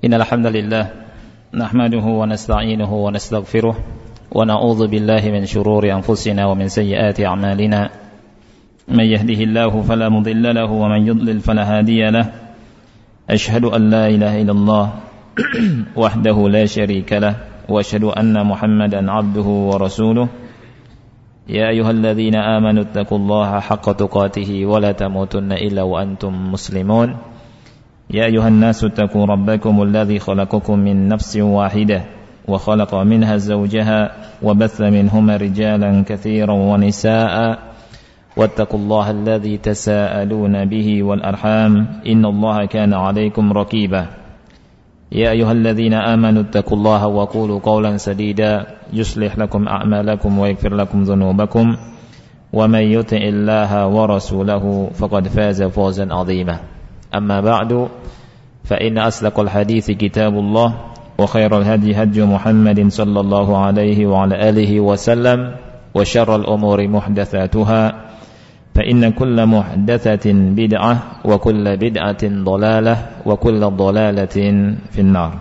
إن الحمد لله نحمده ونستعينه ونستغفره ونعوذ بالله من شرور أنفسنا ومن سيئات أعمالنا من يهده الله فلا مضل له ومن يضلل فلا هادي له أشهد أن لا إله إلا الله وحده لا شريك له وأشهد أن محمدا عبده ورسوله يا أيها الذين آمنوا اتقوا الله حق تقاته ولا تموتن إلا وأنتم مسلمون يا أيها الناس اتقوا ربكم الذي خلقكم من نفس واحدة وخلق منها زوجها وبث منهما رجالا كثيرا ونساء واتقوا الله الذي تساءلون به والأرحام إن الله كان عليكم رقيبا يا أيها الذين آمنوا اتقوا الله وقولوا قولا سديدا يصلح لكم أعمالكم ويغفر لكم ذنوبكم ومن يطع الله ورسوله فقد فاز فوزا عظيما أما بعد فإن أصدق الحديث كتاب الله وخير الهدي هدي محمد صلى الله عليه وعلى آله وسلم وشر الأمور محدثاتها فإن كل محدثة بدعة وكل بدعة ضلالة وكل ضلالة في النار.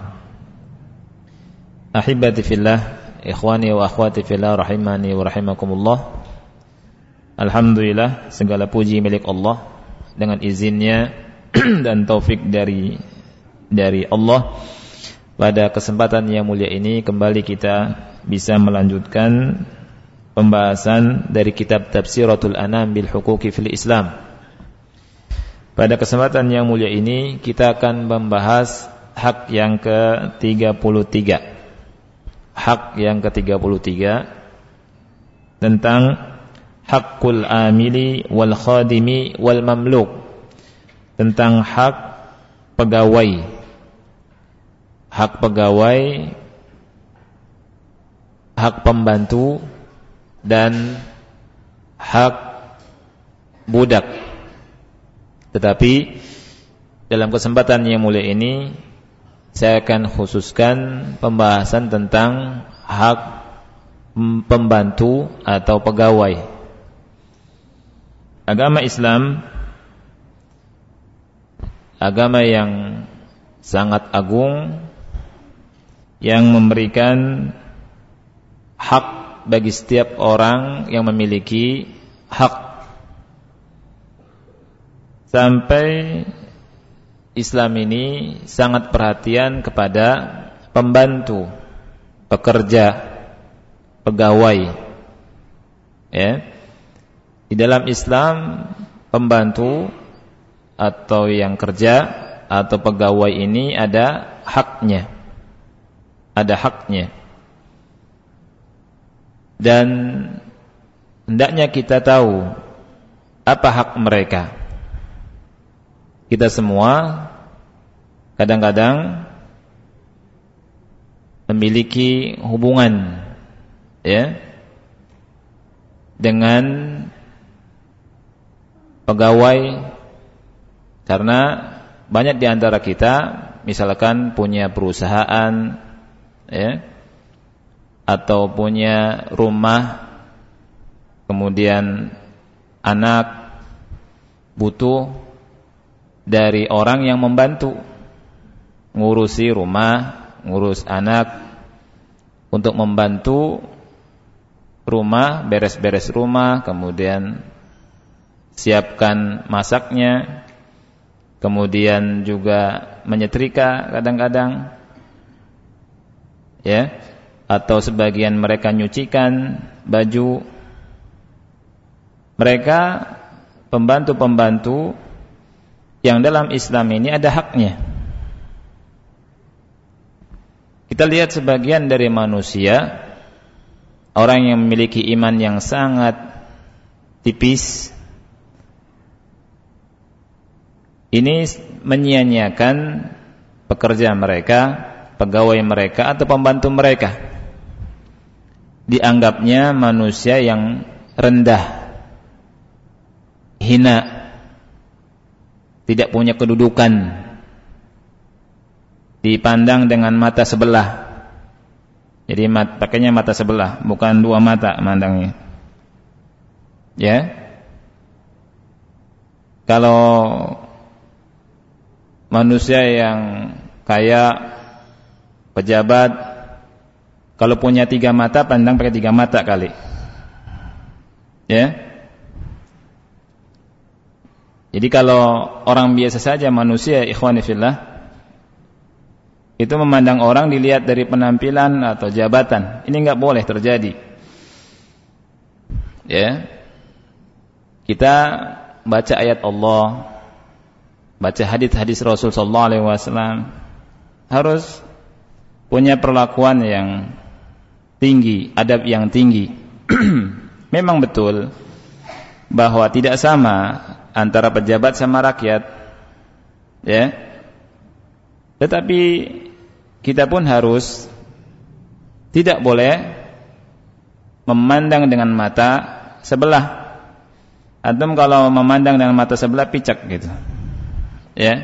أحبتي في الله إخواني وأخواتي في الله rahimani wa rahimakumullah. Alhamdulillah, segala puji milik Allah dengan izinnya dan taufik dari Allah. Pada kesempatan yang mulia ini kembali kita bisa melanjutkan pembahasan dari kitab Tafsiratul Anam bil Huquqi fil Islam. Pada kesempatan yang mulia ini kita akan membahas hak yang ke-33. Hak yang ke-33 tentang hakul amili wal khadimi wal mamluk, tentang hak pegawai, hak pembantu dan hak budak. Tetapi dalam kesempatan yang mulia ini saya akan khususkan pembahasan tentang hak pembantu atau pegawai. Agama Islam agama yang sangat agung yang memberikan hak bagi setiap orang yang memiliki hak. Sampai Islam ini sangat perhatian kepada pembantu, pekerja, pegawai. Ya. Di dalam Islam pembantu atau yang kerja atau pegawai ini ada haknya. Ada haknya. Dan hendaknya kita tahu apa hak mereka. Kita semua kadang-kadang memiliki hubungan ya dengan pegawai, karena banyak di antara kita misalkan punya perusahaan ya, atau punya rumah, kemudian anak butuh dari orang yang membantu ngurusi rumah, ngurus anak, untuk membantu rumah, beres-beres rumah, kemudian siapkan masaknya, kemudian juga menyetrika kadang-kadang ya, atau sebagian mereka nyucikan baju. Mereka pembantu-pembantu yang dalam Islam ini ada haknya. Kita lihat sebagian dari manusia, orang yang memiliki iman yang sangat tipis, ini menyia-nyiakan pekerja mereka, pegawai mereka atau pembantu mereka. Dianggapnya manusia yang rendah, hina, tidak punya kedudukan, dipandang dengan mata sebelah. Jadi pakainya mata sebelah, bukan dua mata mandangnya. Ya. Kalau manusia yang kaya, pejabat, kalau punya 3 mata, pandang pakai 3 mata kali. Ya. Jadi kalau orang biasa saja, manusia, ikhwani fillah, itu memandang orang dilihat dari penampilan atau jabatan. Ini enggak boleh terjadi. Ya. Kita baca ayat Allah, baca hadis-hadis Rasul sallallahu alaihi wasallam, harus punya perlakuan yang tinggi, adab yang tinggi. Memang betul bahwa tidak sama antara pejabat sama rakyat, ya. Tetapi kita pun harus tidak boleh memandang dengan mata sebelah. Antum kalau memandang dengan mata sebelah picak gitu, ya.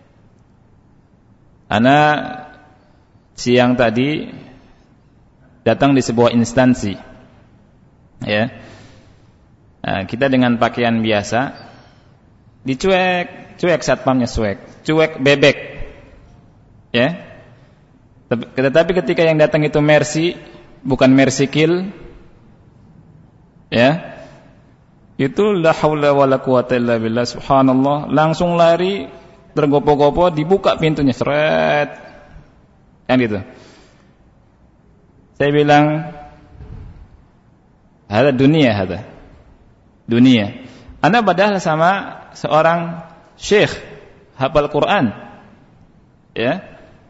Ana siang tadi datang di sebuah instansi, ya. Nah, kita dengan pakaian biasa, cuek satpamnya cuek bebek, ya. Tetapi ketika yang datang itu Mercy, bukan Mercy Kill, ya, itu la haula wala quwata illa billah, subhanallah, langsung lari, tergopo-gopo, dibuka pintunya, seret, kan gitu. Saya bilang, ada dunia. Anda padahal sama seorang syekh hafal Quran, ya,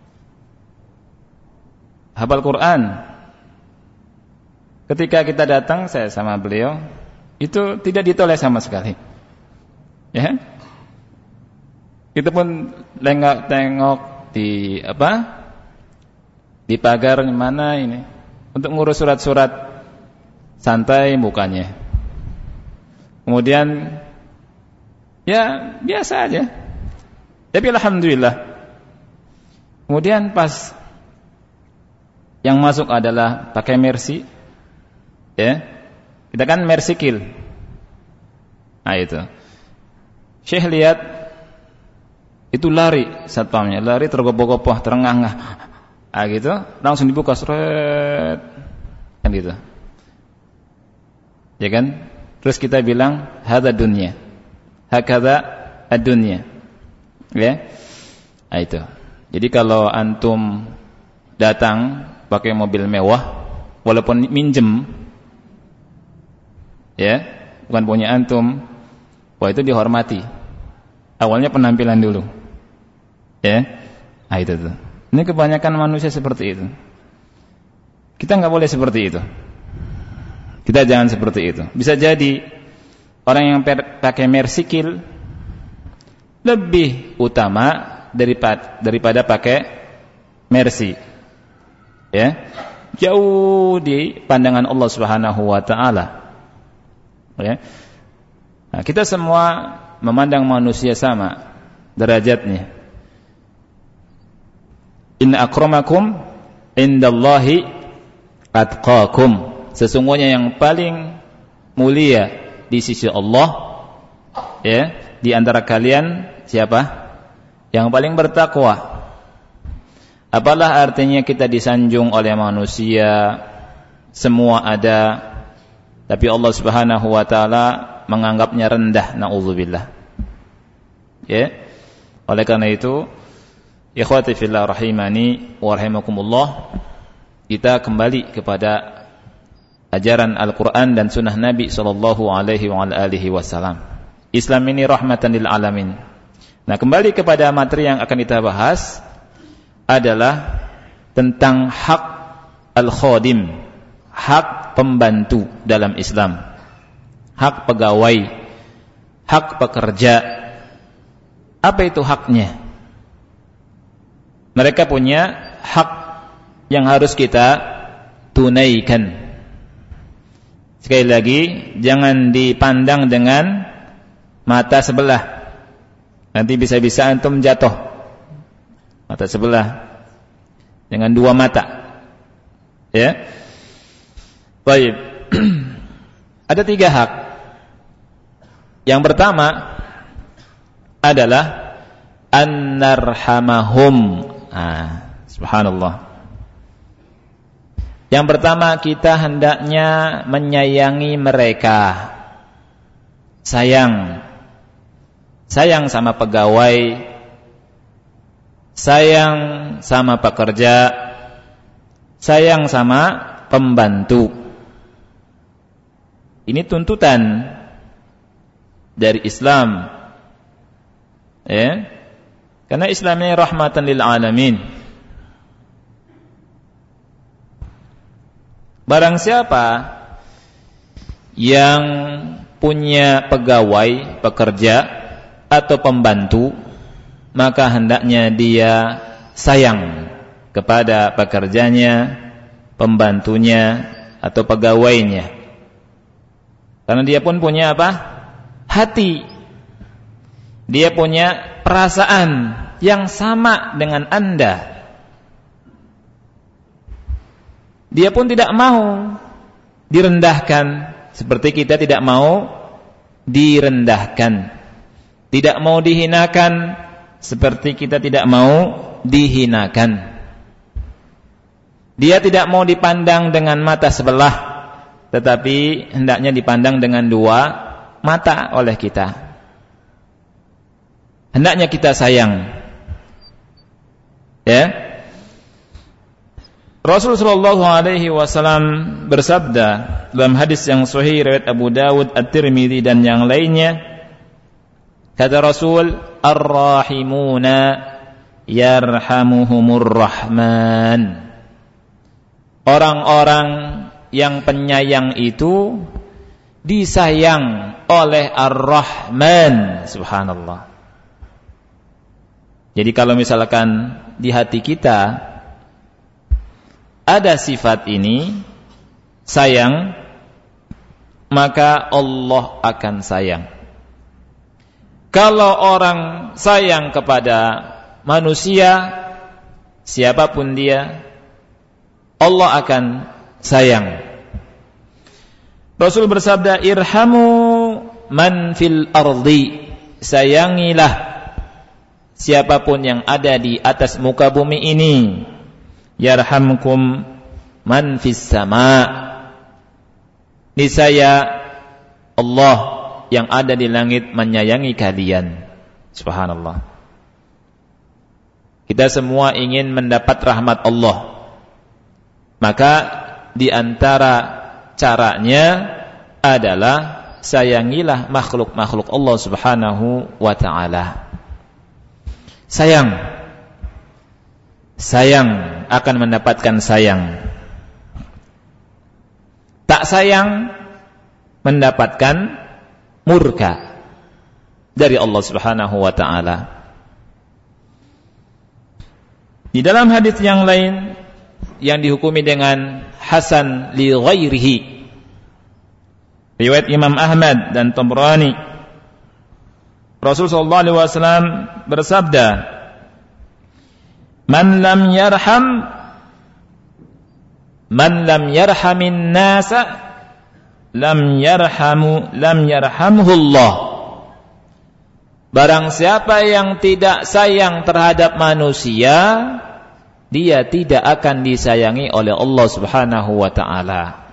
hafal Quran. Ketika kita datang, saya sama beliau, itu tidak ditoleh sama sekali, ya. Kita pun tengok di di pagar mana ini, untuk ngurus surat-surat, santai mukanya. Kemudian ya biasa aja. Tapi alhamdulillah. Kemudian pas yang masuk adalah pakai Mercy, ya. Kita kan Mercy Kill. Nah itu. Syekh lihat itu lari satpamnya, lari tergopoh-gopoh, terengah-engah. Ah gitu, langsung dibuka, seret, kan gitu. Ya kan? Terus kita bilang hadza dunya. Hakadza ad-dunya. Ya. Nah, itu. Jadi kalau antum datang pakai mobil mewah, walaupun minjem, ya, bukan punya antum, wah itu dihormati. Awalnya penampilan dulu. Ya. Nah, itu tuh. Ini kebanyakan manusia seperti itu. Kita enggak boleh seperti itu. Kita jangan seperti itu. Bisa jadi orang yang pakai Mercy Kill lebih utama daripada pakai Mercy. Ya. Jauh di pandangan Allah Subhanahu wa taala. Ya. Nah, kita semua memandang manusia sama derajatnya. Inna akramakum indallahi atqakum. Sesungguhnya yang paling mulia di sisi Allah, ya, di antara kalian siapa? Yang paling bertakwa. Apalah artinya kita disanjung oleh manusia, semua ada, tapi Allah Subhanahu wa taala menganggapnya rendah, naudzubillah. Ya. Oleh karena itu, ikhwati fillah rahimani wa rahimakumullah, kita kembali kepada ajaran Al-Quran dan sunnah Nabi sallallahu alaihi wa alihi wasallam. Islam ini rahmatan lil alamin. Nah, kembali kepada materi yang akan kita bahas adalah tentang hak al-khadim, hak pembantu dalam Islam, hak pegawai, hak pekerja. Apa itu haknya? Mereka punya hak yang harus kita tunaikan. Sekali lagi, jangan dipandang dengan mata sebelah. Nanti bisa-bisa antum jatuh. Mata sebelah dengan 2 mata. Ya. Baik. Ada 3 hak. Yang pertama adalah an-narhamahum Subhanallah. Yang pertama, kita hendaknya menyayangi mereka. Sayang sama pegawai, sayang sama pekerja, sayang sama pembantu. Ini tuntutan dari Islam, ya. Karena Islam ini rahmatan lil alamin. Barang siapa yang punya pegawai, pekerja atau pembantu, maka hendaknya dia sayang kepada pekerjanya, pembantunya atau pegawainya. Karena dia pun punya apa? Hati. Dia punya perasaan yang sama dengan Anda. Dia pun tidak mau direndahkan seperti kita tidak mau direndahkan. Tidak mau dihinakan seperti kita tidak mau dihinakan. Dia tidak mau dipandang dengan mata sebelah, tetapi hendaknya dipandang dengan dua mata oleh kita. Hendaknya kita sayang. Ya. Rasulullah SAW bersabda dalam hadis yang sahih riwayat Abu Dawud, At-Tirmidzi dan yang lainnya, kata Rasul, "Ar-rahimuna yarhamuhumur rahman." Orang-orang yang penyayang itu disayang oleh Ar-Rahman. Subhanallah. Jadi kalau misalkan di hati kita ada sifat ini, sayang, maka Allah akan sayang. Kalau orang sayang kepada manusia, siapapun dia, Allah akan sayang. Rasul bersabda, "Irhamu man fil ardi." Sayangilah siapapun yang ada di atas muka bumi ini. Yarhamkum man fis sama. Niscaya Allah yang ada di langit menyayangi kalian. Subhanallah. Kita semua ingin mendapat rahmat Allah. Maka di antara caranya adalah sayangilah makhluk-makhluk Allah Subhanahu wa ta'ala. Sayang akan mendapatkan sayang. Tak sayang mendapatkan murka dari Allah Subhanahu wa ta'ala. Di dalam hadis yang lain yang dihukumi dengan hasan li ghairihi, riwayat Imam Ahmad dan Tabrani, Rasulullah sallallahu alaihi wasallam bersabda, man lam yarhamin nasa lam yarhamhu Allah. Barang siapa yang tidak sayang terhadap manusia, dia tidak akan disayangi oleh Allah Subhanahu wa ta'ala.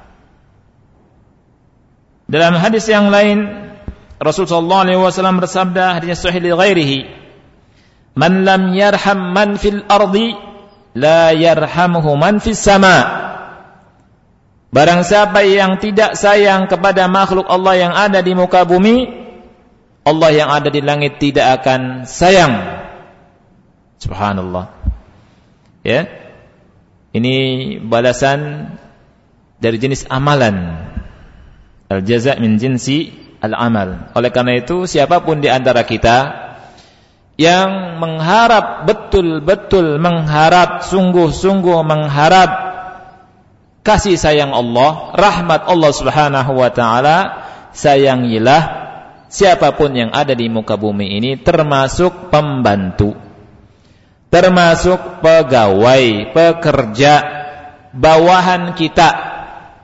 Dalam hadis yang lain, Rasulullah SAW bersabda, hadis sahih li ghairihi, man lam yarham man fil ardi la yarhamhu man fis sama. Barang siapa yang tidak sayang kepada makhluk Allah yang ada di muka bumi, Allah yang ada di langit tidak akan sayang. Subhanallah. Ya, ini balasan dari jenis amalan. Al-jaza' min jinsi al-amal. Oleh karena itu, siapapun di antara kita yang mengharap betul-betul mengharap, sungguh-sungguh mengharap kasih sayang Allah, rahmat Allah Subhanahu wa ta'ala, sayangilah siapapun yang ada di muka bumi ini, termasuk pembantu, termasuk pegawai, pekerja, bawahan kita.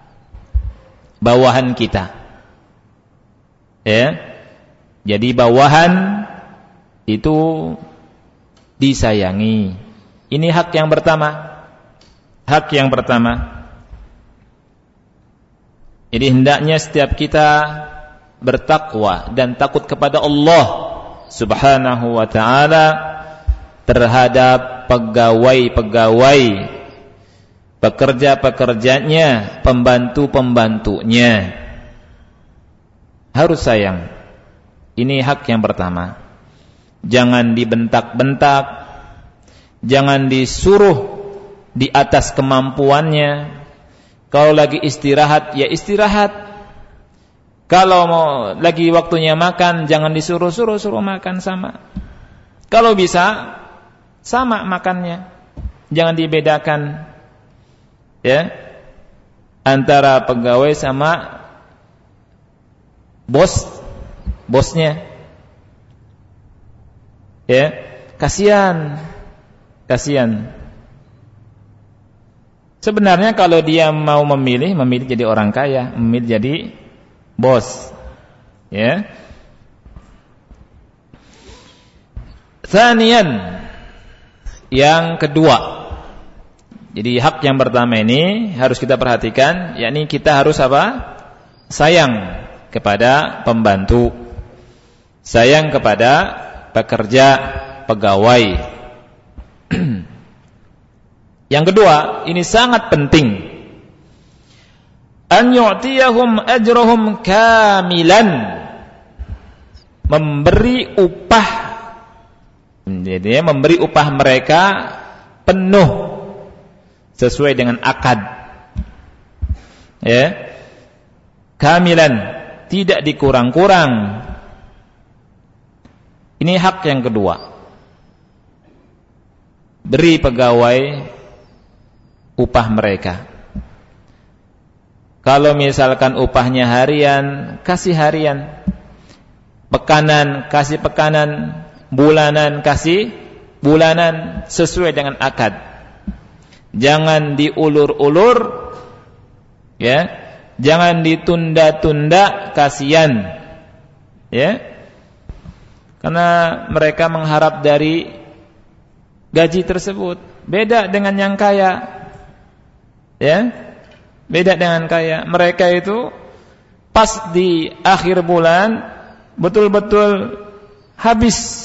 Ya. Jadi bawahan itu disayangi. Ini hak yang pertama. Hak yang pertama. Jadi hendaknya setiap kita bertakwa dan takut kepada Allah Subhanahu wa ta'ala terhadap pegawai-pegawai, pekerja-pekerjanya, pembantu-pembantunya. Harus sayang. Ini hak yang pertama. Jangan dibentak-bentak, jangan disuruh di atas kemampuannya. Kalau lagi istirahat, ya istirahat. Kalau mau lagi waktunya makan, jangan disuruh-suruh makan sama. Kalau bisa sama makannya, jangan dibedakan ya antara pegawai sama bosnya. Ya, kasihan. Sebenarnya kalau dia mau memilih jadi orang kaya, memilih jadi bos. Ya. Tsaniyan, yang kedua. Jadi hak yang pertama ini harus kita perhatikan, yakni kita harus apa? Sayang kepada pembantu. Sayang kepada pekerja, pegawai. Yang kedua, ini sangat penting. An yu'tiyahum ajrahum kamilan. Memberi upah. Jadi memberi upah mereka penuh sesuai dengan akad. Ya. Kamilan, tidak dikurang-kurang. Ini hak yang kedua. Beri pegawai upah mereka. Kalau misalkan upahnya harian, kasih harian. Pekanan, kasih pekanan. Bulanan, kasih bulanan sesuai dengan akad. Jangan diulur-ulur, ya. Jangan ditunda-tunda, kasihan. Ya. Karena mereka mengharap dari gaji tersebut. Beda dengan yang kaya. Ya. Beda dengan kaya. Mereka itu pas di akhir bulan betul-betul habis.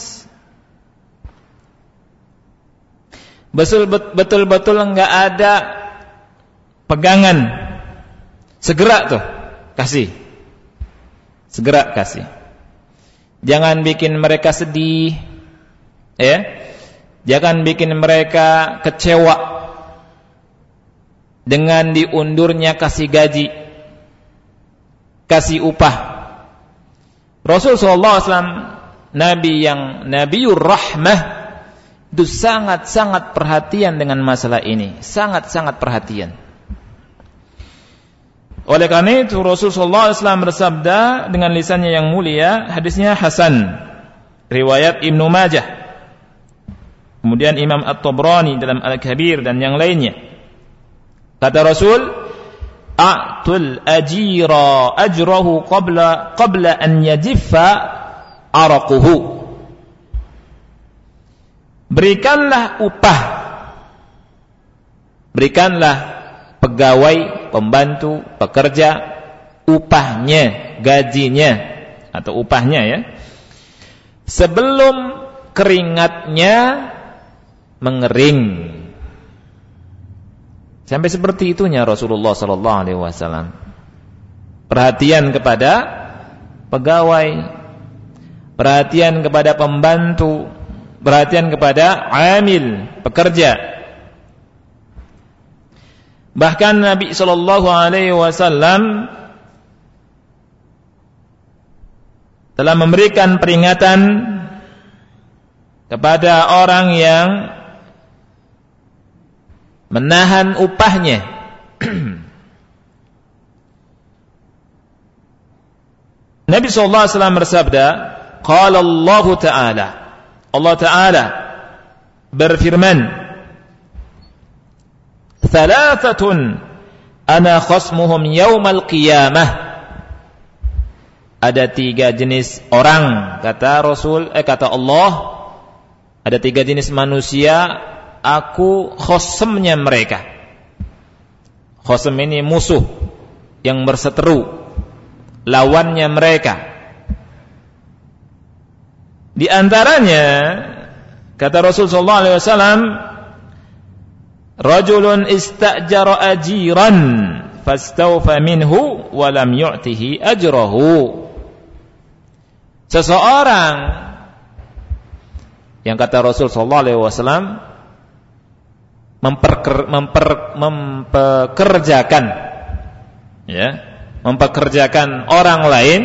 Betul-betul enggak ada pegangan. Segera tuh kasih. Segera kasih. Jangan bikin mereka sedih. Ya. Jangan bikin mereka kecewa dengan diundurnya kasih gaji, kasih upah. Rasulullah SAW, Nabi yang Nabiur Rahmah, itu sangat-sangat perhatian dengan masalah ini. Sangat-sangat perhatian. Oleh karena itu Rasulullah SAW bersabda dengan lisannya yang mulia, hadisnya Hasan, riwayat Ibnu Majah, kemudian Imam At-Tabrani dalam Al-Kabir dan yang lainnya. Kata Rasul, a'tul ajira ajrahu qabla an yajiffa araquhu. Berikanlah upah, berikanlah pegawai, pembantu, pekerja upahnya, gajinya atau upahnya ya, sebelum keringatnya mengering. Sampai seperti itunya Rasulullah sallallahu alaihi wasallam. Perhatian kepada pegawai, perhatian kepada pembantu, perhatian kepada amil, pekerja. Bahkan Nabi sallallahu alaihi wasallam telah memberikan peringatan kepada orang yang menahan upahnya. Nabi sallallahu alaihi wasallam bersabda, qala Allah Ta'ala, Allah Ta'ala berfirman, thalathatun ana khasmuhum yaumal qiyamah. Ada 3 jenis orang, kata Rasul, kata Allah, ada 3 jenis manusia, aku khosemnya mereka. Khosem ini musuh yang berseteru, lawannya mereka. Di antaranya kata Rasul sallallahu alaihi wasallam, rajulun istajara ajiran fastawfa minhu wa lam yu'tihi ajrahu. Seseorang yang kata Rasul sallallahu alaihi wasallam mempekerjakan orang lain,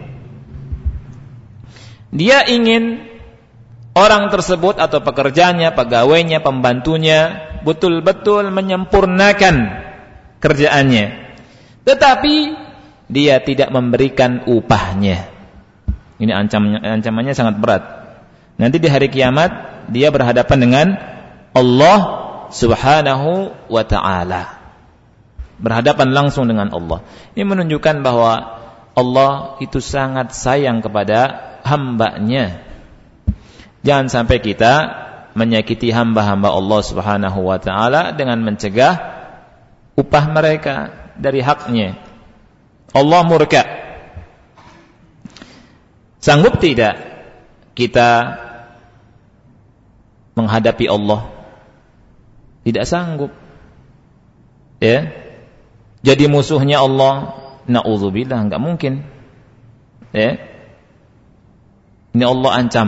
dia ingin orang tersebut atau pekerjaannya, pegawainya, pembantunya betul-betul menyempurnakan kerjaannya, tetapi dia tidak memberikan upahnya. Ini ancamannya sangat berat. Nanti di hari kiamat dia berhadapan dengan Allah Subhanahu wa ta'ala, berhadapan langsung dengan Allah. Ini menunjukkan bahwa Allah itu sangat sayang kepada hambanya. Jangan sampai kita menyakiti hamba-hamba Allah Subhanahu wa ta'ala dengan mencegah upah mereka dari haknya. Allah murka. Sanggup tidak kita menghadapi Allah? Tidak sanggup. Ya. Jadi musuhnya Allah, na'udzubillah, enggak mungkin. Ya. Ini Allah ancam.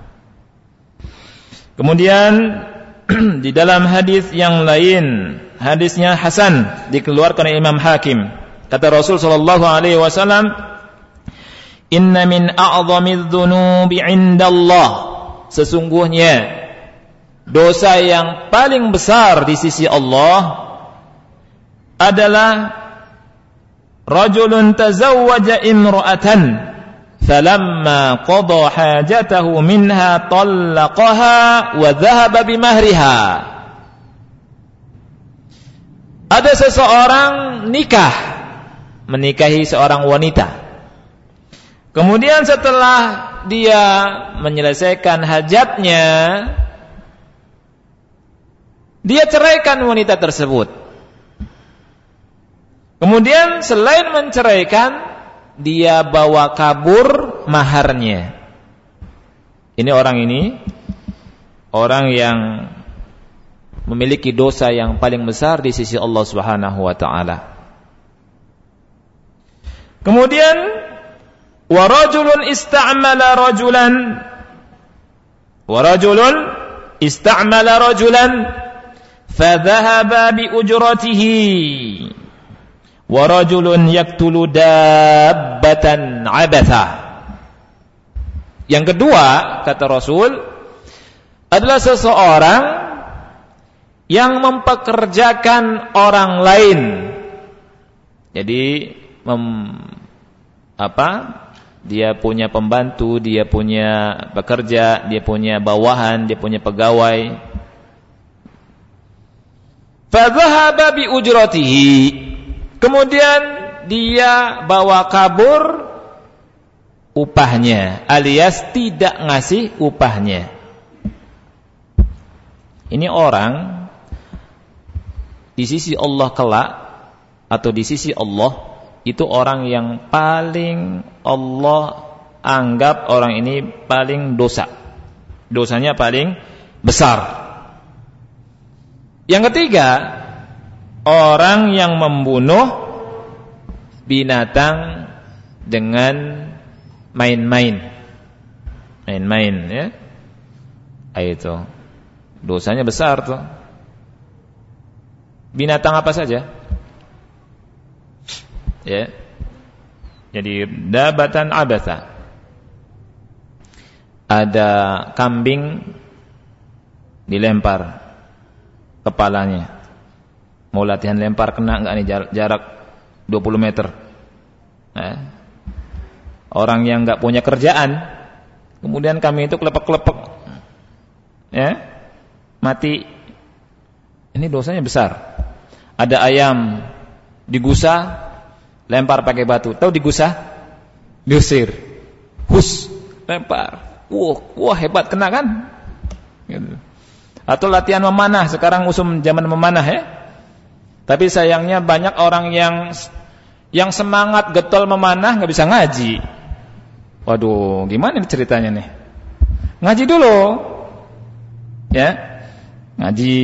Kemudian di dalam hadis yang lain, hadisnya hasan, dikeluarkan oleh Imam Hakim. Kata Rasul sallallahu alaihi wasallam, "Inna min a'zamiz dzunubi 'indallah." Sesungguhnya dosa yang paling besar di sisi Allah adalah rajulun tazawwaja imra'atan falamma qada hajatahu minha talaqaha wa dhahaba bimahriha. Ada seseorang menikahi seorang wanita. Kemudian setelah dia menyelesaikan hajatnya, dia ceraikan wanita tersebut. Kemudian selain menceraikan, dia bawa kabur maharnya. Ini orang yang memiliki dosa yang paling besar di sisi Allah Subhanahu wa taala. Kemudian wa rajulun ista'mala rajulan fadhahaba bi ujratihi wa rajulun yaqtulu dabbatan 'abatha. Yang kedua, kata Rasul, adalah seseorang yang mempekerjakan orang lain. Jadi dia punya pembantu, dia punya pekerja, dia punya bawahan, dia punya pegawai. Fadhahaba bi ujratihi. Kemudian dia bawa kabur upahnya, alias tidak ngasih upahnya. Ini orang di sisi Allah kelak, atau di sisi Allah itu orang yang paling Allah anggap orang ini paling dosanya paling besar. Yang ketiga, orang yang membunuh binatang dengan main-main, ya. Itu dosanya besar tuh. Binatang apa saja? Ya. Jadi dabatan abatha. Ada kambing dilempar kepalanya. Mau latihan lempar, kena enggak nih jarak 20 meter. Orang yang enggak punya kerjaan, kemudian kambing itu kelepek-kelepek, ya, mati. Ini dosanya besar. Ada ayam digusa, lempar pakai batu. Tahu digusa? Diusir. Hus, lempar. Wah, hebat, kena kan? Gitu. Atau latihan memanah, sekarang usum zaman memanah ya. Tapi sayangnya banyak orang yang semangat getol memanah nggak bisa ngaji. Waduh, gimana nih ceritanya nih? Ngaji dulu. Ya. Ngaji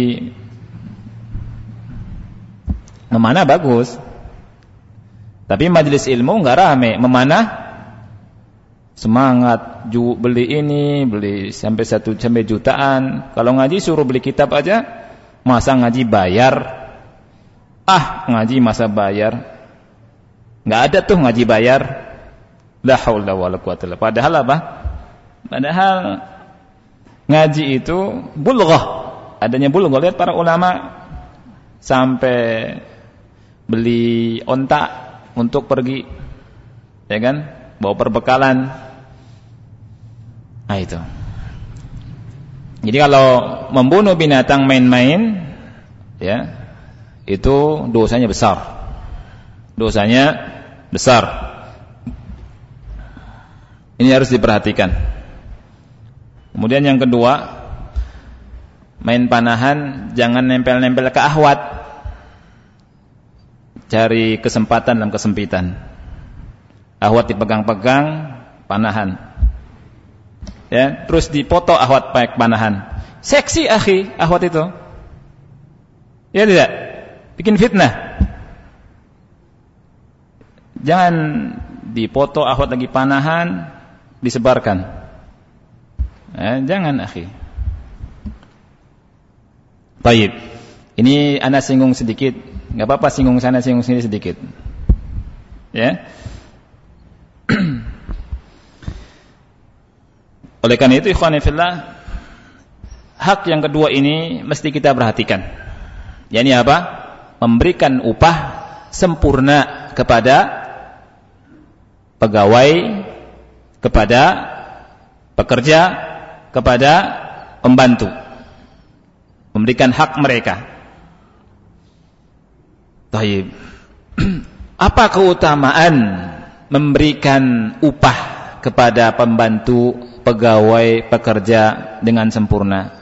memanah bagus. Tapi majelis ilmu nggak rame, memanah semangat, beli ini, beli sampai 1 jutaan. Kalau ngaji suruh beli kitab aja, masa ngaji bayar? Ngaji masa bayar? Nggak ada tuh ngaji bayar. La haula wala quwata illa billah. Padahal apa? Padahal ngaji itu bulghah. Adanya bulghah. Lihat para ulama sampai beli onta untuk pergi, ya kan? Bawa perbekalan. Nah itu. Jadi kalau membunuh binatang main-main, ya, itu dosanya besar. Dosanya besar. Ini harus diperhatikan. Kemudian yang kedua, main panahan jangan nempel-nempel ke ahwat. Cari kesempatan dalam kesempitan. Ahwat dipegang-pegang, panahan. Ya, terus dipoto ahwat pakai panahan. Seksi akhi, ahwat itu. Ya tidak? Bikin fitnah. Jangan dipoto ahwat lagi panahan disebarkan. Jangan akhi. Baik. Ini ana singgung sedikit. Enggak apa-apa singgung sana singgung sini sedikit. Ya. Oleh karena itu ikhwani fillah, hak yang kedua ini mesti kita perhatikan. yakni apa? Memberikan upah sempurna kepada pegawai, kepada pekerja, kepada pembantu. Memberikan hak mereka. Baik. Apa keutamaan memberikan upah kepada pembantu, pegawai, pekerja dengan sempurna?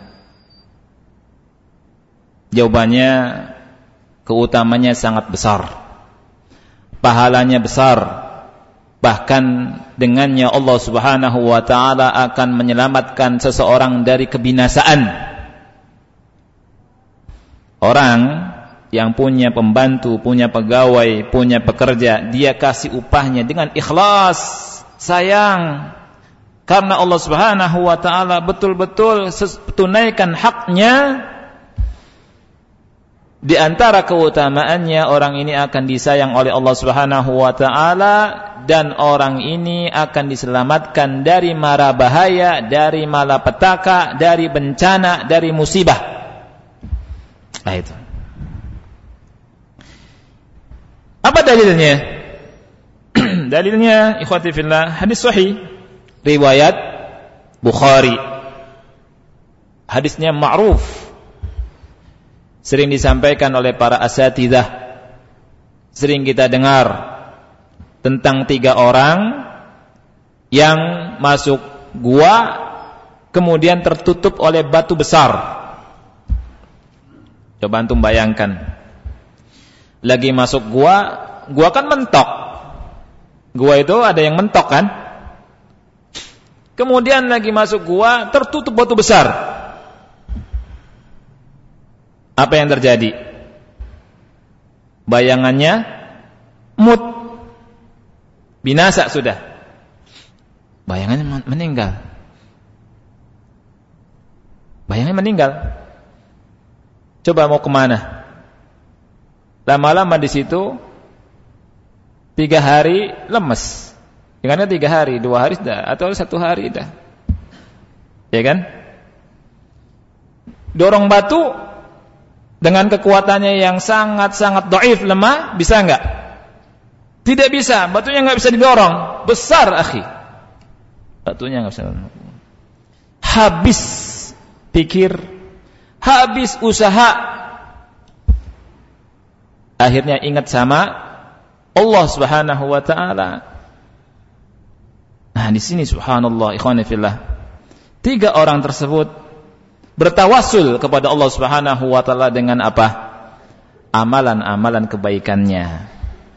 Jawabannya, keutamanya sangat besar, pahalanya besar, bahkan dengannya Allah Subhanahu wa ta'ala akan menyelamatkan seseorang dari kebinasaan. Orang yang punya pembantu, punya pegawai, punya pekerja, dia kasih upahnya dengan ikhlas, sayang, karena Allah Subhanahu wa ta'ala betul-betul tunaikan haknya. Di antara keutamaannya, orang ini akan disayang oleh Allah Subhanahu wa ta'ala, dan orang ini akan diselamatkan dari mara bahaya, dari malapetaka, dari bencana, dari musibah. Nah itu. Apa dalilnya? Dalilnya ikhwati fillah, hadis sahih riwayat Bukhari. Hadisnya ma'ruf, sering disampaikan oleh para asatidzah. Sering kita dengar tentang 3 orang yang masuk gua kemudian tertutup oleh batu besar. Coba antum bayangkan, lagi masuk gua kan mentok. Gua itu ada yang mentok kan? Kemudian lagi masuk gua tertutup batu besar. Apa yang terjadi? Bayangannya mut, binasa sudah. Bayangannya meninggal. Bayangannya meninggal. Coba mau kemana? Lama-lama di situ 3 hari lemes. Dengannya 3 hari, 2 hari sudah, atau 1 hari sudah. Ya kan? Dorong batu dengan kekuatannya yang sangat-sangat dhaif, lemah, bisa enggak? Tidak bisa, batunya enggak bisa didorong. Besar, akhi. Batunya enggak bisa. Habis pikir, habis usaha. Akhirnya ingat sama Allah Subhanahu wa ta'ala. Nah, di sini subhanallah, ikhwani fillah, 3 orang tersebut bertawassul kepada Allah Subhanahu wa taala dengan apa? Amalan-amalan kebaikannya.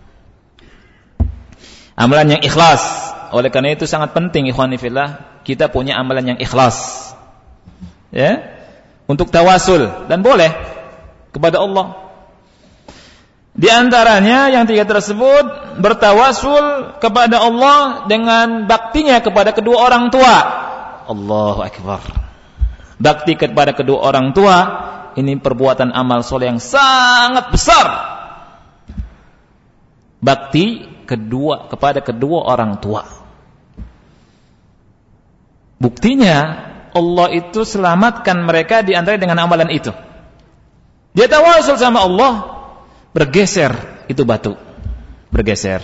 Amalan yang ikhlas. Oleh karena itu sangat penting ikhwani fillah kita punya amalan yang ikhlas. Ya? Untuk tawassul dan boleh kepada Allah. Di antaranya yang 3 tersebut bertawassul kepada Allah dengan baktinya kepada kedua orang tua. Allahu akbar. Bakti kepada kedua orang tua ini perbuatan amal soleh yang sangat besar. Bakti kepada kedua orang tua. Buktinya Allah itu selamatkan mereka di antara dengan amalan itu. Dia tawassul sama Allah, bergeser itu batu. Bergeser.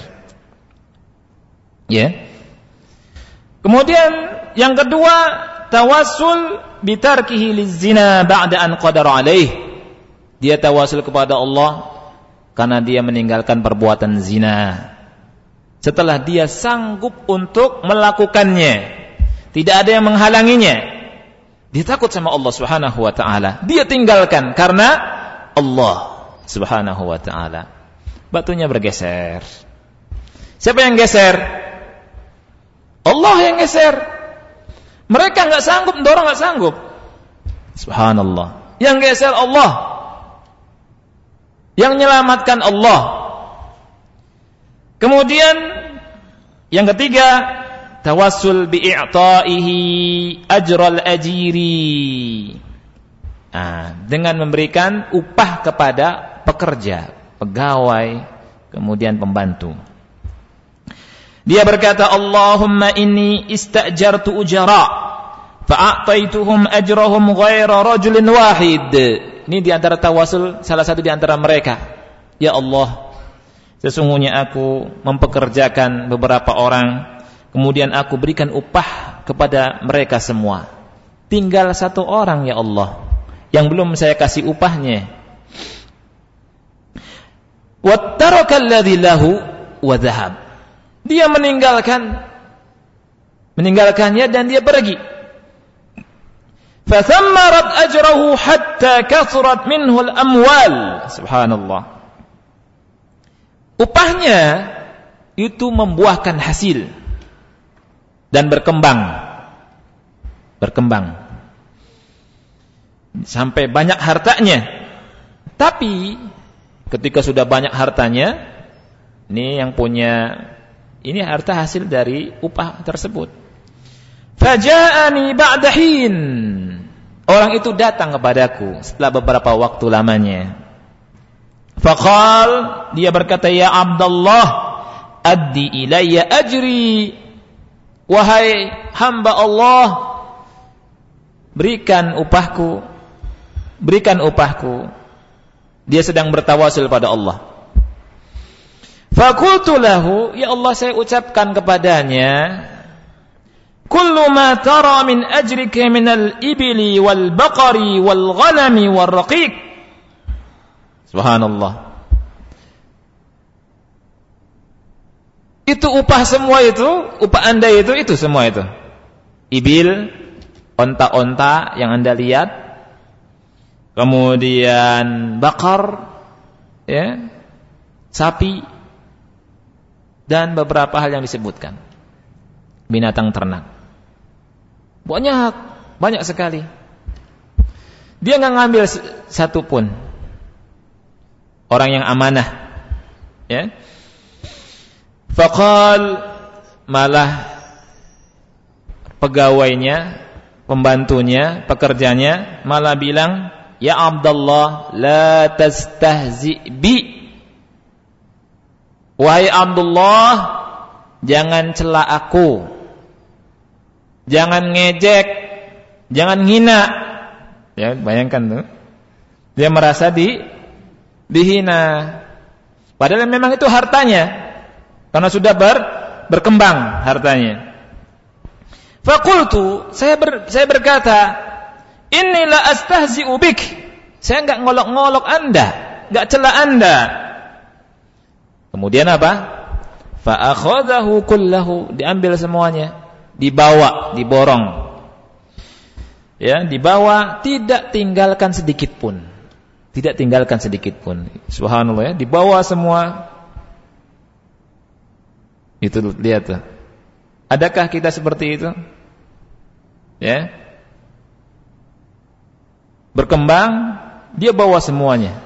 Ya. Kemudian yang kedua, tawassul bitarkihi lizina ba'da an qadara alaih. Dia tawassul kepada Allah karena dia meninggalkan perbuatan zina setelah dia sanggup untuk melakukannya. Tidak ada yang menghalanginya. Dia takut sama Allah Subhanahu wa taala. Dia tinggalkan karena Allah Subhanahu wa taala. Batunya bergeser. Siapa yang geser? Allah yang geser. Mereka enggak sanggup, mendorong enggak sanggup. Subhanallah. Yang geser Allah. Yang menyelamatkan Allah. Kemudian yang ketiga, tawassul bi'i'ta'ihi ajral ajiri. Dengan memberikan upah kepada pekerja, pegawai, kemudian pembantu. Dia berkata, Allahumma inni istajartu ujara fa'a'taituhum ajrahum ghaira rajulin wahid. Ini di antara tawassul salah satu di antara mereka. Ya Allah, sesungguhnya aku mempekerjakan beberapa orang, kemudian aku berikan upah kepada mereka semua. Tinggal satu orang ya Allah yang belum saya kasih upahnya. Wattaraka alladhi lahu wa dhahab. Dia meninggalkannya dan dia pergi. Fathammarat ajrahu hatta kathurat minhu al-amwal. Subhanallah. Upahnya itu membuahkan hasil dan berkembang sampai banyak hartanya. Tapi ketika sudah banyak hartanya, ini yang punya, ini harta hasil dari upah tersebut. Faja'ani ba'da hin. Orang itu datang kepadaku setelah beberapa waktu lamanya. Faqal, dia berkata, ya Abdullah, addi ilayya ajri. Wahai hamba Allah, berikan upahku. Dia sedang bertawassul pada Allah. Faqultu lahu, ya Allah, saya ucapkan kepadanya, kullu ma tara min ajrika min al-ibli wal baqari wal ghanami wal raqiq. Subhanallah. Itu upah semua itu, upah Anda itu semua itu. Ibil, onta-onta yang Anda lihat, kemudian bakar, ya, sapi, dan beberapa hal yang disebutkan. Binatang ternak. Banyak sekali. Dia enggak ngambil satu pun. Orang yang amanah, ya. Faqal, malah pegawainya, pembantunya, pekerjanya malah bilang, ya Abdullah, la tastahzi bi. Wahai Abdullah, jangan cela aku, jangan ngejek, jangan hina. Ya, bayangkan tuh. Dia merasa dihina. Padahal memang itu hartanya. Karena sudah berkembang hartanya. Faqultu, saya berkata, inni la astahzi'u bik. Saya enggak ngolok-ngolok Anda, enggak cela Anda. Kemudian apa? Fa akhadhahu kullahu, diambil semuanya, dibawa, diborong. Ya, dibawa tidak tinggalkan sedikit pun. Tidak tinggalkan sedikit pun. Subhanallah ya, dibawa semua. Itu lihat tuh. Adakah kita seperti itu? Ya. Berkembang, dia bawa semuanya.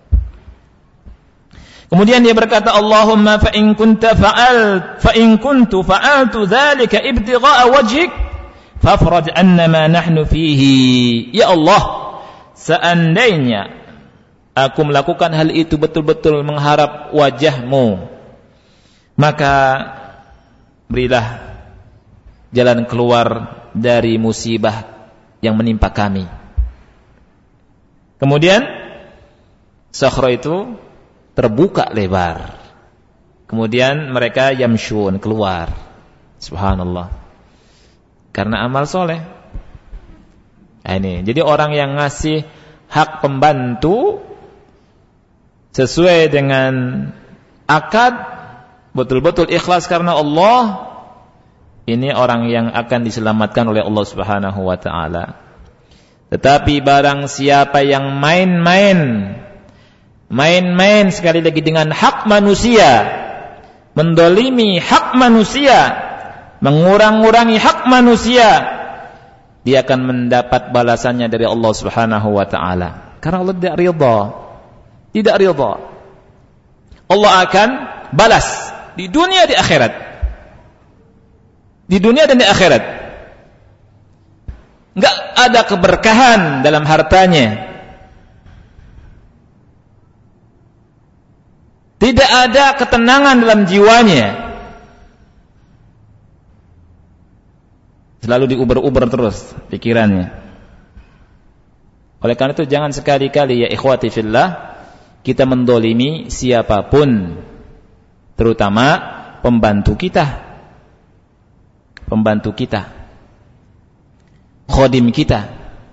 Kemudian dia berkata, Allahumma fa in kuntu fa'altu dzalika ibtigha'a wajhik fafraj anna ma nahnu fihi. Ya Allah, seandainya aku melakukan hal itu betul-betul mengharap wajah-Mu, maka berilah jalan keluar dari musibah yang menimpa kami. Kemudian sakhra itu terbuka lebar. Kemudian mereka yamshun, keluar. Subhanallah. Karena amal soleh. Nah, ini. Jadi orang yang ngasih hak pembantu sesuai dengan akad, betul-betul ikhlas karena Allah, ini orang yang akan diselamatkan oleh Allah Subhanahu wa taala. Tetapi barang siapa yang main-main sekali lagi dengan hak manusia, mendolimi hak manusia, mengurang-urangi hak manusia, dia akan mendapat balasannya dari Allah Subhanahu wa taala. Karena Allah tidak ridha. Allah akan balas di dunia di akhirat. Di dunia dan di akhirat. Enggak ada keberkahan dalam hartanya. Tidak ada ketenangan dalam jiwanya. Selalu diuber-uber terus pikirannya. Oleh karena itu jangan sekali-kali ya ikhwati fillah kita mendolimi siapapun, terutama pembantu kita, khodim kita.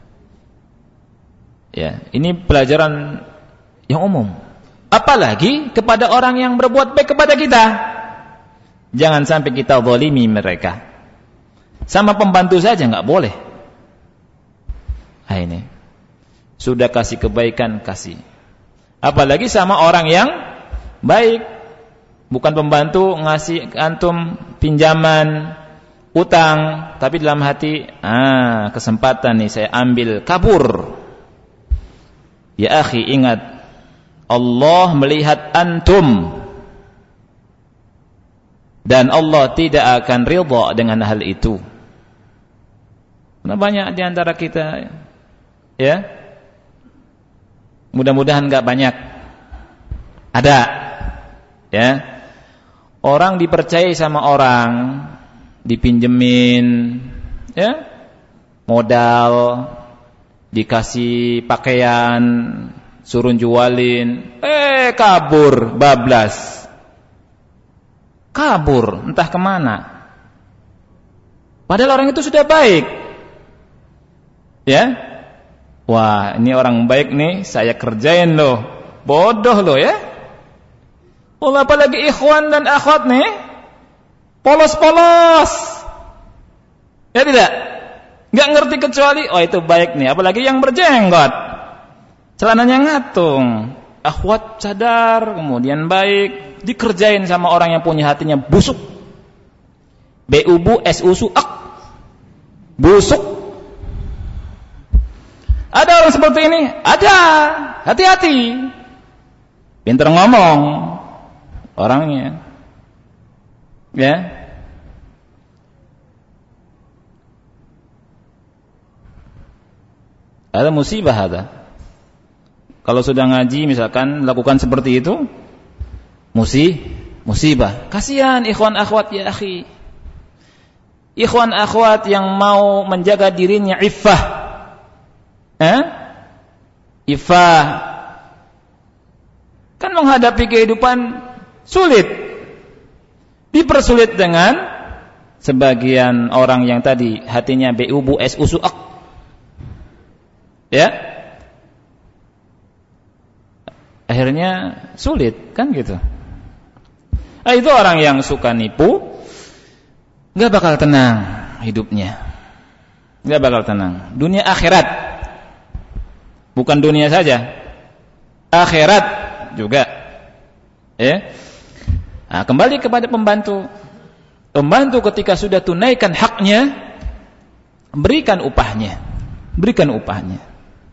Ya, ini pelajaran yang umum. Apalagi kepada orang yang berbuat baik kepada kita. Jangan sampai kita zalimi mereka. Sama pembantu saja enggak boleh. Nah, ini. Sudah kasih kebaikan, kasih. Apalagi sama orang yang baik. Bukan pembantu ngasih antum pinjaman, utang, tapi dalam hati, kesempatan nih saya ambil, kabur. Ya akhi, ingat, Allah melihat antum dan Allah tidak akan ridha dengan hal itu. Karena banyak di antara kita, ya, mudah-mudahan enggak banyak, ada, ya, orang dipercayai sama orang, dipinjemin, ya, modal, dikasih pakaian, suruh jualin, kabur, bablas, kabur, entah kemana. Padahal orang itu sudah baik, ya. Wah, ini orang baik nih, saya kerjain loh, bodoh loh ya. Allah, apalagi ikhwan dan akhwat nih, polos-polos, ya tidak, nggak ngerti kecuali, oh itu baik nih, apalagi yang berjenggot, celananya ngatung, akhwat sadar, kemudian baik, dikerjain sama orang yang punya hatinya busuk, bubu susu busuk. Ada orang seperti ini, ada, hati-hati, pintar ngomong orangnya, ya. Ada musibah ada. Kalau sudah ngaji misalkan lakukan seperti itu, musibah. Kasihan ikhwan akhwat ya akhi. Ikhwan akhwat yang mau menjaga dirinya iffah. Iffah. Kan menghadapi kehidupan sulit. Dipersulit dengan sebagian orang yang tadi hatinya bubu susu. Ya. Akhirnya sulit, kan gitu. Itu orang yang suka nipu, enggak bakal tenang hidupnya. Enggak bakal tenang. Dunia akhirat. Bukan dunia saja. Akhirat juga. Ya. Nah, kembali kepada pembantu. Pembantu ketika sudah tunaikan haknya, berikan upahnya. Berikan upahnya.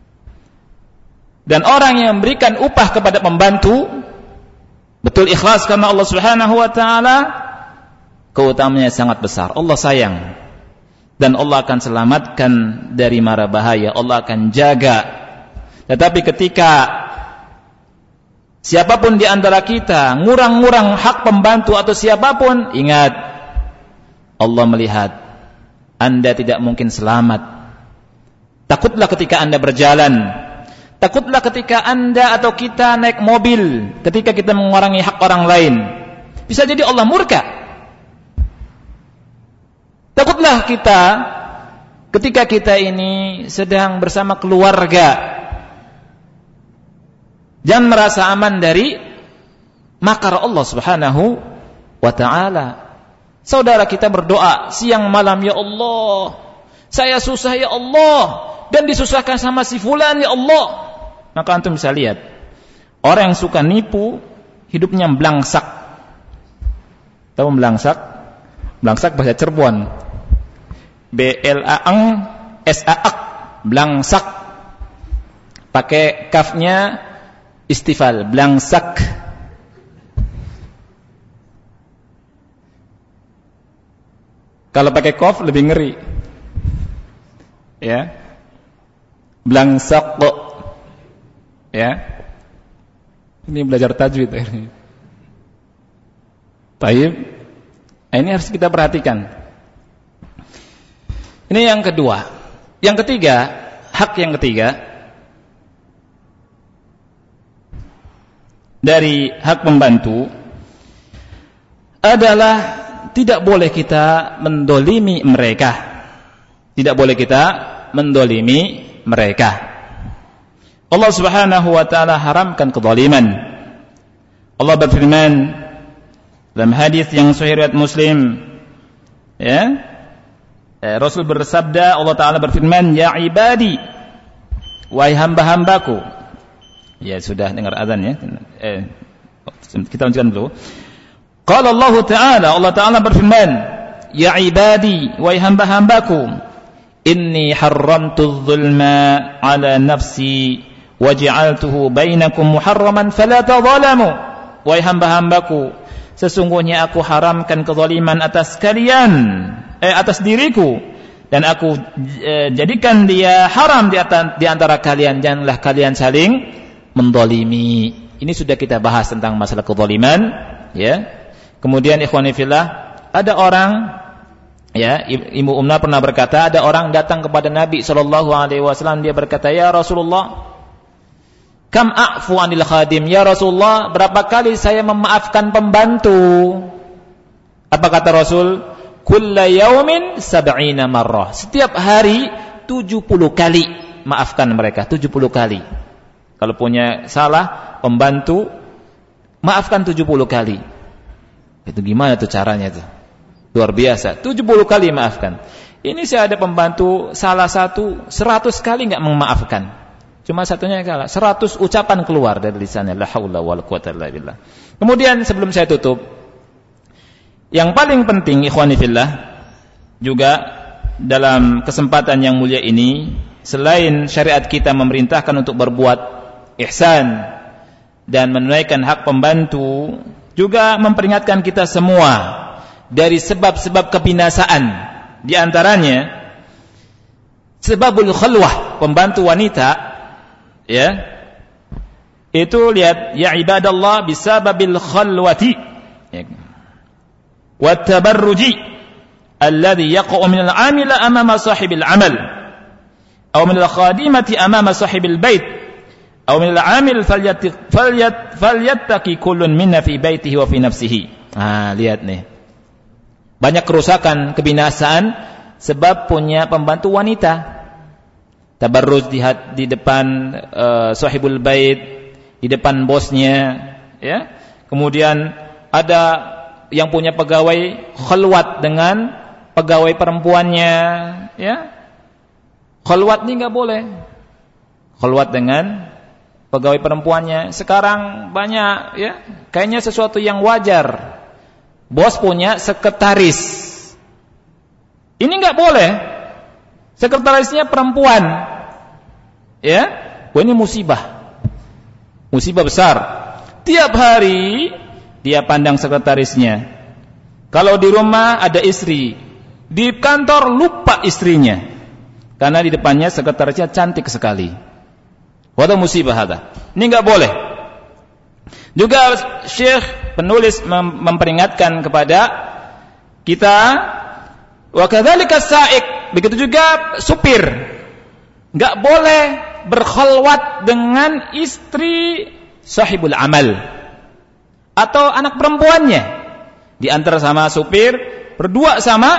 Dan orang yang memberikan upah kepada pembantu betul ikhlas karena Allah Subhanahu wa taala, keutamanya sangat besar. Allah sayang. Dan Allah akan selamatkan dari mara bahaya. Allah akan jaga. Tetapi ketika siapapun di antara kita ngurang-ngurang hak pembantu atau siapapun, ingat, Allah melihat. Anda tidak mungkin selamat. Takutlah ketika Anda berjalan. Takutlah ketika Anda atau kita naik mobil, ketika kita mengurangi hak orang lain. Bisa jadi Allah murka. Takutlah kita ketika kita ini sedang bersama keluarga. Jangan merasa aman dari makar Allah Subhanahu wa ta'ala. Saudara kita berdoa siang malam, ya Allah, saya susah ya Allah, dan disusahkan sama si fulan ya Allah. Maka antum bisa lihat, orang yang suka nipu, hidupnya belangsak. Tahu belangsak? Belangsak bahasa Cirebon. B-L-A-N S-A-Ak, belangsak. Pakai kafnya istifal, belangsak. Kalau pakai kof lebih ngeri. Ya. Belangsak. Ya. Ini belajar tajwid akhirnya. Baik. Ini harus kita perhatikan. Ini yang kedua. Yang ketiga, hak yang ketiga dari hak pembantu adalah tidak boleh kita mendolimi mereka. Tidak boleh kita mendolimi mereka. Allah Subhanahu wa ta'ala haramkan kezaliman. Allah berfirman dalam hadis yang sahih riwayat Muslim, ya, Rasul bersabda, Allah Ta'ala berfirman, ya ibadi, wahai hamba-hambaku. Ya sudah dengar azan ya. Kita lanjutkan dulu. Qala Allah Ta'ala, Allah Ta'ala berfirman, ya ibadi, wahai hamba-hambaku, inni harramtu dzulma ala nafsi waj'altuhu bainakum muharraman fala tadzalamu. Wahai hamba-hambaku, sesungguhnya aku haramkan kezaliman atas kalian, atas diriku, dan aku jadikan dia haram di antara kalian. Janganlah kalian saling mendolimi. Ini sudah kita bahas tentang masalah kezaliman, ya. Kemudian ikhwani fillah, ada orang, ya, Ibu Umna pernah berkata, ada orang datang kepada Nabi SAW, dia berkata, ya Rasulullah, kam a'fu anil khadim, ya Rasulullah, berapa kali saya memaafkan pembantu? Apa kata Rasul? Kulla yaumin 70 marrah. Setiap hari 70 kali maafkan mereka, 70 kali. Kalau punya salah pembantu, maafkan 70 kali. Itu gimana tuh caranya tuh? Luar biasa, 70 kali maafkan. Ini saya ada pembantu salah satu 100 kali enggak memaafkan. Cuma satunya kalah, 100 ucapan keluar dari lisannya, la haula wala quwata illa billah. Kemudian sebelum saya tutup, yang paling penting ikhwani fillah juga dalam kesempatan yang mulia ini, selain syariat kita memerintahkan untuk berbuat ihsan dan menunaikan hak pembantu, juga memperingatkan kita semua dari sebab-sebab kebinasaan. Di antaranya sebabul khalwah, pembantu wanita, ya. Itu lihat, ya ibadallah, bisababil khalwati, ya, wa tabarruji alladhi yaqa'u min al-'amila amama sahibil 'amal aw min al-khadimati amama sahibil bait aw min al-'amil falyattaqi kullun minna fi baitihi wa fi nafsihi. Lihat nih. Banyak kerusakan, kebinasaan sebab punya pembantu wanita. Tabarruj di depan sahibul bait, di depan bosnya, ya. Kemudian ada yang punya pegawai khalwat dengan pegawai perempuannya, ya. Khalwat ini enggak boleh. Khalwat dengan pegawai perempuannya. Sekarang banyak ya, kayaknya sesuatu yang wajar. Bos punya sekretaris. Ini enggak boleh. Sekretarisnya perempuan. Ya, ini musibah. Musibah besar. Tiap hari dia pandang sekretarisnya. Kalau di rumah ada istri, di kantor lupa istrinya. Karena di depannya sekretarisnya cantik sekali. Wada musibah hada. Ini enggak boleh. Juga Syekh penulis memperingatkan kepada kita, wa kadzalika sa'iq, begitu juga supir. Enggak boleh berkhalwat dengan istri sahibul amal atau anak perempuannya. Di antara sama supir, berdua sama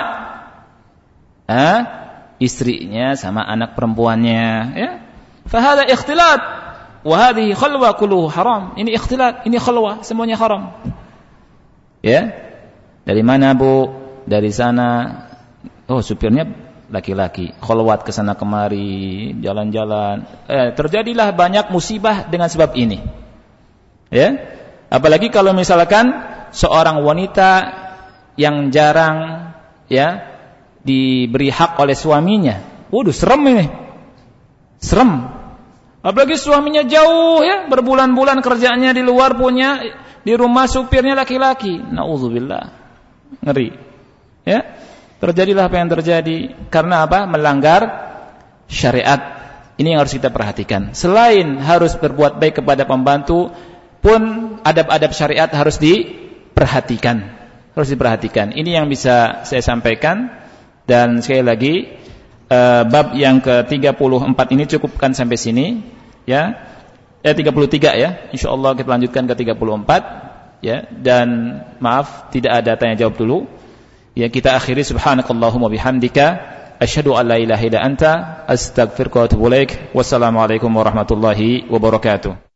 istrinya sama anak perempuannya, ya. Fa hadza ikhtilat wa hadhihi khalwa kulluhu haram. Ini ikhtilat, ini khalwa, semuanya haram. Ya. Dari mana, Bu? Dari sana. Oh, supirnya laki-laki, khalwat ke sana kemari, jalan-jalan. Terjadilah banyak musibah dengan sebab ini. Ya. Apalagi kalau misalkan seorang wanita yang jarang ya diberi hak oleh suaminya. Waduh, serem ini. Serem. Apalagi suaminya jauh ya, berbulan-bulan kerjanya di luar, punya di rumah supirnya laki-laki. Nauzubillah. Ngeri. Ya. Terjadilah apa yang terjadi karena apa? Melanggar syariat. Ini yang harus kita perhatikan. Selain harus berbuat baik kepada pembantu, pun adab-adab syariat harus diperhatikan. Harus diperhatikan. Ini yang bisa saya sampaikan. Dan sekali lagi bab yang ke-34 ini cukupkan sampai sini ya. 33 ya. Insyaallah kita lanjutkan ke 34 ya. Dan maaf tidak ada tanya jawab dulu. Ya, kita akhiri subhanakallahumma bihamdika asyhadu an la ilaha illa anta astaghfiruka wa atubu ilaik. Wassalamualaikum warahmatullahi wabarakatuh.